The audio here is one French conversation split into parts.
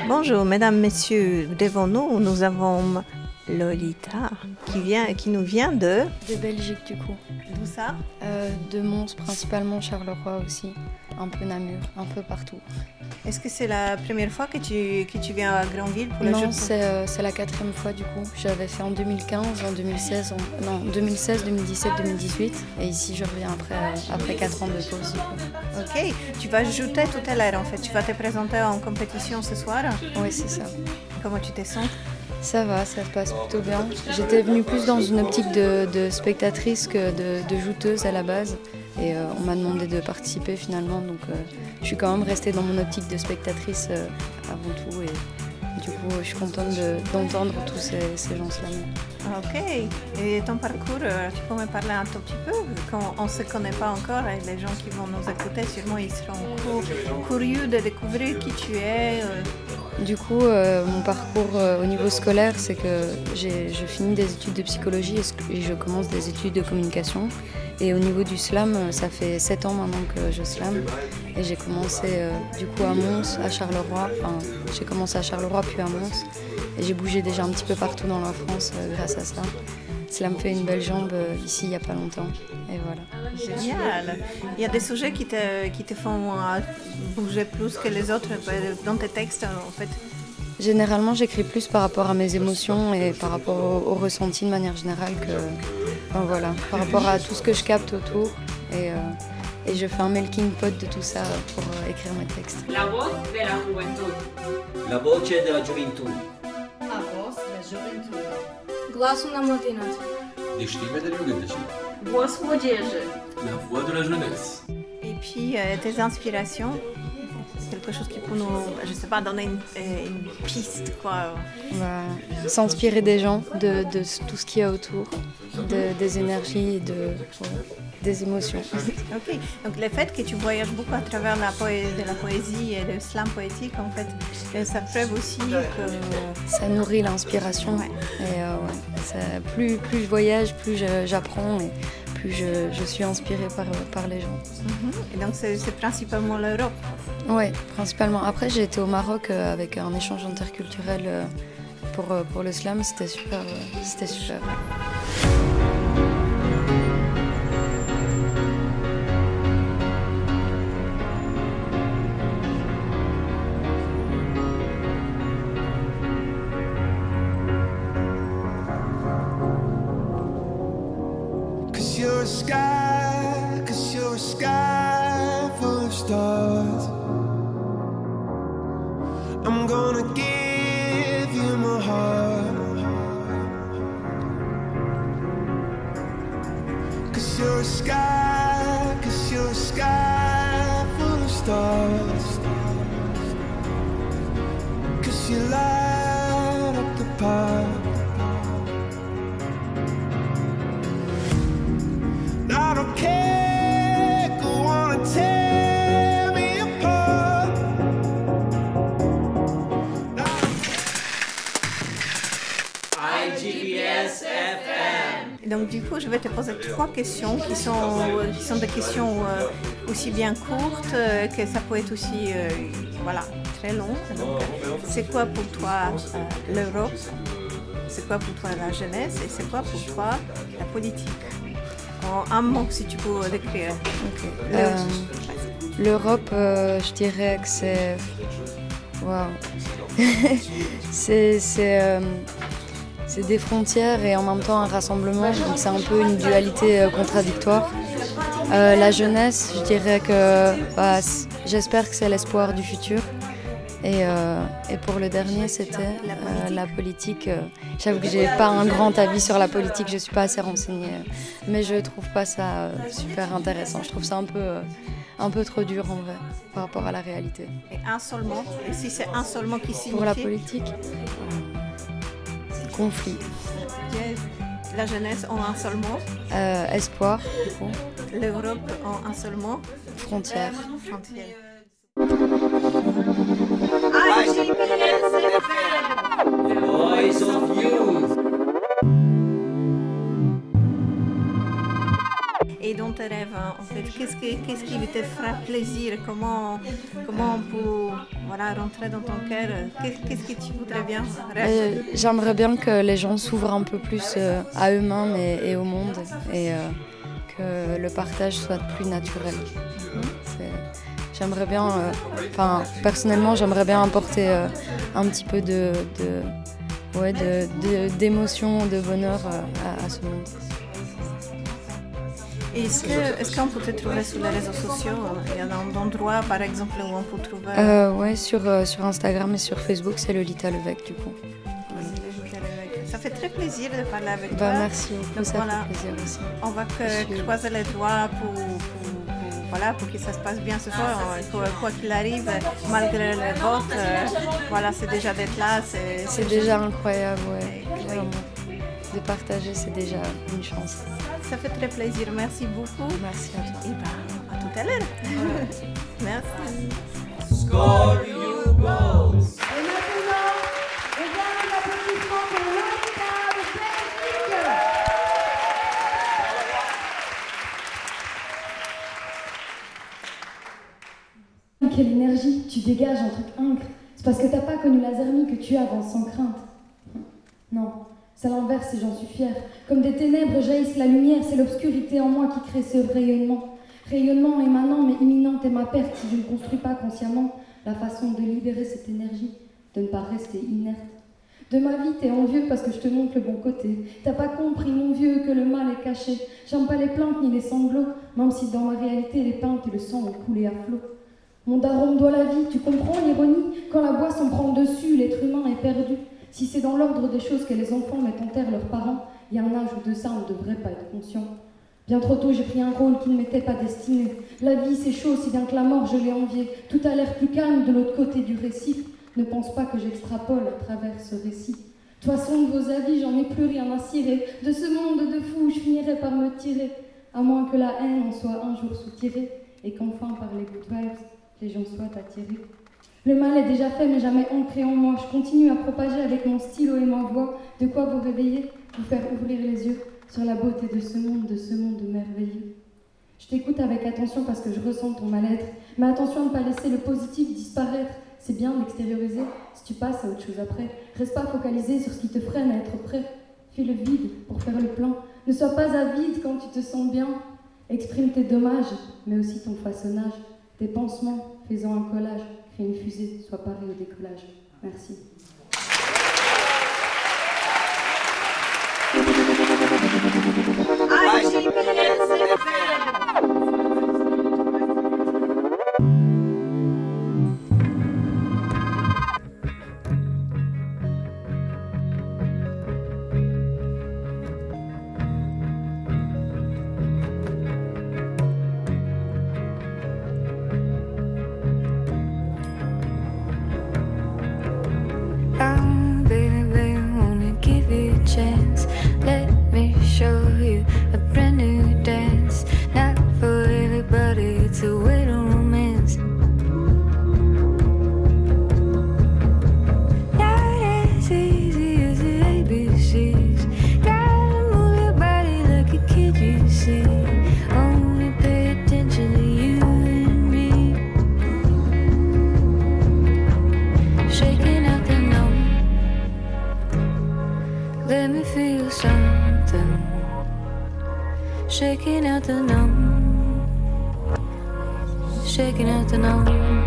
Bonjour, mesdames, messieurs. Devant nous, nous avons Lolita qui nous vient de... De Belgique du coup. D'où ça? De Mons, principalement Charleroi aussi, un peu Namur, un peu partout. Est-ce que c'est la première fois que tu viens à Granville pour le jeu? Non, c'est la 4e fois du coup. J'avais fait en 2015, en 2016, 2016, 2017, 2018. Et ici, je reviens après 4 ans de pause du coup. Ok, tu vas jouer tout à l'heure en fait. Tu vas te présenter en compétition ce soir? Oui, c'est ça. Comment tu te sens? Ça va, ça se passe plutôt bien. J'étais venue plus dans une optique de spectatrice que de jouteuse à la base. Et on m'a demandé de participer finalement, donc je suis quand même restée dans mon optique de spectatrice avant tout. Et du coup, je suis contente d'entendre tous ces gens-là. Ok, et ton parcours, tu peux me parler un tout petit peu? Quand on ne se connaît pas encore, et les gens qui vont nous écouter, sûrement ils seront curieux de découvrir qui tu es. Du coup, mon parcours au niveau scolaire, c'est que je finis des études de psychologie et je commence des études de communication. Et au niveau du slam, ça fait 7 ans maintenant que je slam. Et j'ai commencé du coup à Mons, à Charleroi. Enfin, j'ai commencé à Charleroi puis à Mons. Et j'ai bougé déjà un petit peu partout dans la France grâce à ça. Cela me fait une belle jambe ici il n'y a pas longtemps. Et voilà. Génial. Il y a des sujets qui te font bouger plus que les autres dans tes textes en fait? Généralement, j'écris plus par rapport à mes émotions et par rapport au ressenti de manière générale par rapport à tout ce que je capte autour. Et je fais un melting pot de tout ça pour écrire mes textes. La voz de la juventud. La voce della gioventù. A voz da juventude. Glasul na mladinac. Die Stimme der Jugendlichen. Głos młodzieży. La voix de la jeunesse. Et puis tes inspirations, quelque chose qui peut nous, je sais pas, donner une piste quoi. S'inspirer des gens, de tout ce qu'il y a autour, des énergies et des émotions. Ok, donc le fait que tu voyages beaucoup à travers de la poésie et le slam poétique, en fait, ça prouve aussi que... Ça nourrit l'inspiration. Ouais. Et plus je voyage, plus j'apprends et plus je suis inspirée par les gens. Et donc c'est principalement l'Europe? Oui, principalement. Après, j'ai été au Maroc avec un échange interculturel pour le slam, c'était super. Cause you're a sky full of stars. I'm gonna give you my heart. Cause you're a sky full of stars. Cause you light up the park. I don't care, go on and tear me apart. IGBS FM. Et donc du coup, je vais te poser 3 questions qui sont des questions aussi bien courtes que ça peut être aussi très long. Donc, c'est quoi pour toi l'Europe? C'est quoi pour toi la jeunesse? Et c'est quoi pour toi la politique? En un mot, si tu peux décrire. Okay. L'Europe, je dirais que c'est... Waouh. C'est des frontières et en même temps un rassemblement, donc c'est un peu une dualité contradictoire. La jeunesse, je dirais que j'espère que c'est l'espoir du futur. Et pour le dernier, c'était la politique. J'avoue que j'ai pas un grand avis sur la politique, je suis pas assez renseignée, mais je trouve pas ça super intéressant. Je trouve ça un peu trop dur en vrai par rapport à la réalité. Et un seul mot, et si c'est un seul mot qui signifie... Pour la politique, conflit. La jeunesse en un seul mot. Espoir, du coup. L'Europe en un seul mot. Frontière. Frontière. IGBS FM. The voice of youth. Et donc tes rêves en fait? Qu'est-ce qui te fera plaisir? Comment on peut rentrer dans ton cœur? Qu'est-ce que tu voudrais bien? J'aimerais bien que les gens s'ouvrent un peu plus à eux-mêmes et au monde et que le partage soit plus naturel. J'aimerais bien, personnellement, j'aimerais bien apporter un petit peu d'émotion, de bonheur à ce monde. Est-ce qu'on peut te trouver sur les réseaux sociaux? Il y a un endroit, par exemple, où on peut trouver... Oui, sur Instagram et sur Facebook, c'est Lolita Levesque, du coup. Ça fait très plaisir de parler avec toi. Merci beaucoup, donc, ça fait plaisir aussi. On va croiser les doigts pour que ça se passe bien ce soir. Quoi qu'il arrive, malgré le vote, c'est déjà d'être là. C'est déjà incroyable, clairement. De partager, c'est déjà une chance. Ça fait très plaisir. Merci beaucoup. Merci à toi. Et à tout à l'heure. Merci. Score you goals. Et maintenant, un applaudissement pour Lolita Levesque. Quelle énergie, tu dégages un truc incre. C'est parce que t'as pas connu la zermie que tu avances sans crainte. Non. C'est l'inverse et j'en suis fière. Comme des ténèbres jaillissent la lumière, c'est l'obscurité en moi qui crée ce rayonnement. Rayonnement émanant mais imminente est ma perte si je ne construis pas consciemment la façon de libérer cette énergie, de ne pas rester inerte. De ma vie, t'es envieux parce que je te montre le bon côté. T'as pas compris, mon vieux, que le mal est caché. J'aime pas les plaintes ni les sanglots, même si dans ma réalité les peintes et le sang ont coulé à flot. Mon daron me doit la vie, tu comprends l'ironie? Quand la boisson prend le dessus, l'être humain est perdu. Si c'est dans l'ordre des choses que les enfants mettent en terre leurs parents, il y a un âge où de ça on ne devrait pas être conscient. Bien trop tôt j'ai pris un rôle qui ne m'était pas destiné. La vie c'est chaud, si bien que la mort je l'ai enviée. Tout a l'air plus calme de l'autre côté du récif. Ne pense pas que j'extrapole à travers ce récit. De toute façon de vos avis, j'en ai plus rien à cirer. De ce monde de fous, je finirai par me tirer. À moins que la haine en soit un jour soutirée et qu'enfin par les good vibes, les gens soient attirés. Le mal est déjà fait mais jamais ancré en moi. Je continue à propager avec mon stylo et ma voix. De quoi vous réveiller, vous faire ouvrir les yeux sur la beauté de ce monde merveilleux. Je t'écoute avec attention parce que je ressens ton mal-être. Mais attention à ne pas laisser le positif disparaître. C'est bien de l'extérioriser si tu passes à autre chose après. Reste pas focalisé sur ce qui te freine à être prêt. Fais le vide pour faire le plein. Ne sois pas avide quand tu te sens bien. Exprime tes dommages, mais aussi ton façonnage. Tes pansements, faisant un collage. Crée une fusée, sois paré au décollage. Merci. Shaking out the numb, shaking out the numb.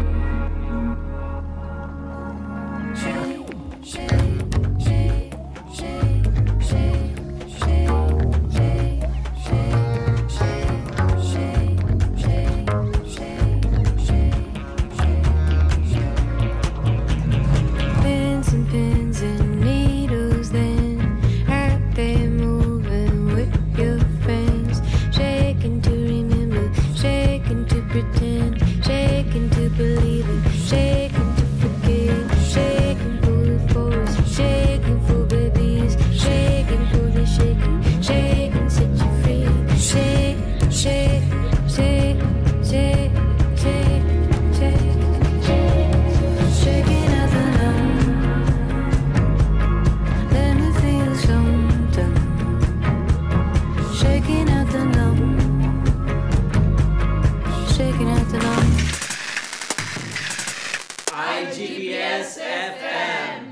Believe GPS